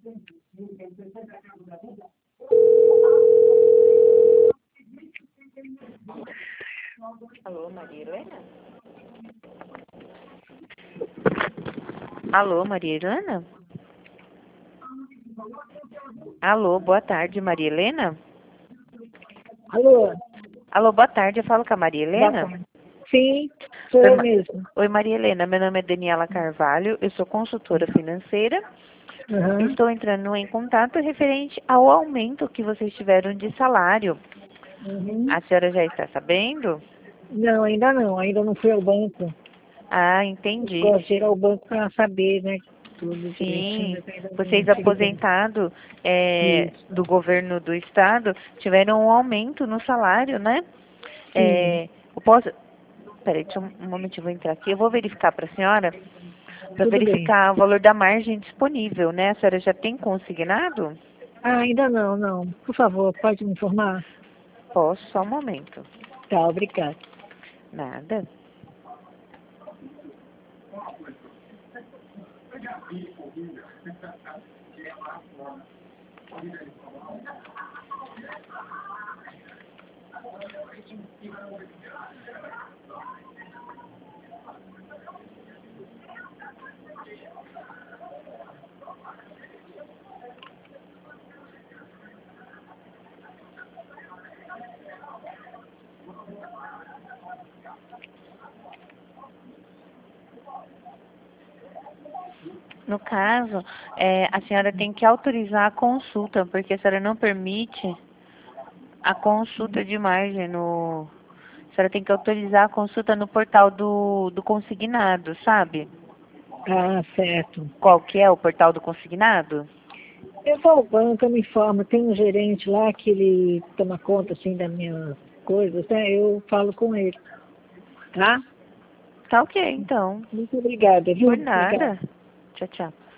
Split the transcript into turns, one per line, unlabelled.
Alô, Maria Helena? Alô, Maria Helena? Alô, boa tarde, Maria Helena?
Alô,
Alô, boa tarde, eu falo com a Maria
boa
Helena?
tarde. Sim, sou
Oi,
eu mesmo.
Oi, Maria Helena, meu nome é Daniela Carvalho, eu sou consultora financeira.
Uhum.
Estou entrando em contato referente ao aumento que vocês tiveram de salário.
Uhum.
A senhora já está sabendo?
Não, ainda não fui ao banco.
Ah,
Eu
entendi.
gosto de ir ao banco para saber, né, tudo direitinho,
Sim,
mas ainda não
vocês
tive tempo.
aposentados
Isso,
do governo do estado tiveram um aumento no salário, né?
sim,
Eu posso. Peraí, deixa um momentinho, eu vou entrar aqui. Eu vou verificar para a senhora, para
tudo bem.
verificar o valor da margem disponível, né? A senhora já tem consignado?
Ah, ainda não, não. Por favor, pode me informar?
Posso, só um momento.
Tá, obrigada.
Nada. No caso, a senhora tem que autorizar a consulta, porque a senhora não permite a consulta de margem no. A senhora tem que autorizar a consulta no portal do consignado, sabe?
Ah, certo.
Qual que é o portal do consignado?
Eu vou ao banco, eu me informo. Tem um gerente lá que ele toma conta, assim, das minhas coisas, né? Eu falo com ele, tá?
Tá ok, então.
Muito obrigada, viu?
Por
Obrigada.
nada. Tchau, tchau.